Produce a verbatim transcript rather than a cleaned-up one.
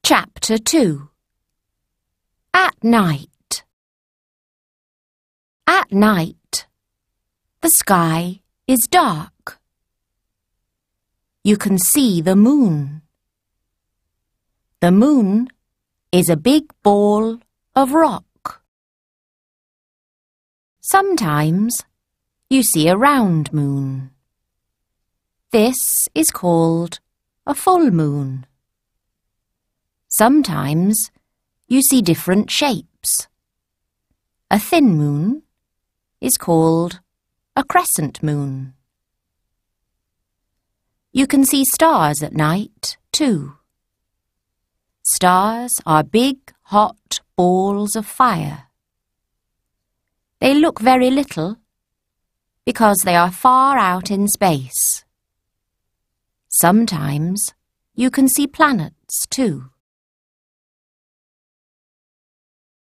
Chapter two. At night. At night, the sky is dark. You can see the moon. The moon is a big ball of rock. Sometimes you see a round moon. This is called a full moon. Sometimes you see different shapes. A thin moon is called a crescent moon. You can see stars at night, too. Stars are big, hot balls of fire. They look very little because they are far out in space. Sometimes you can see planets, too.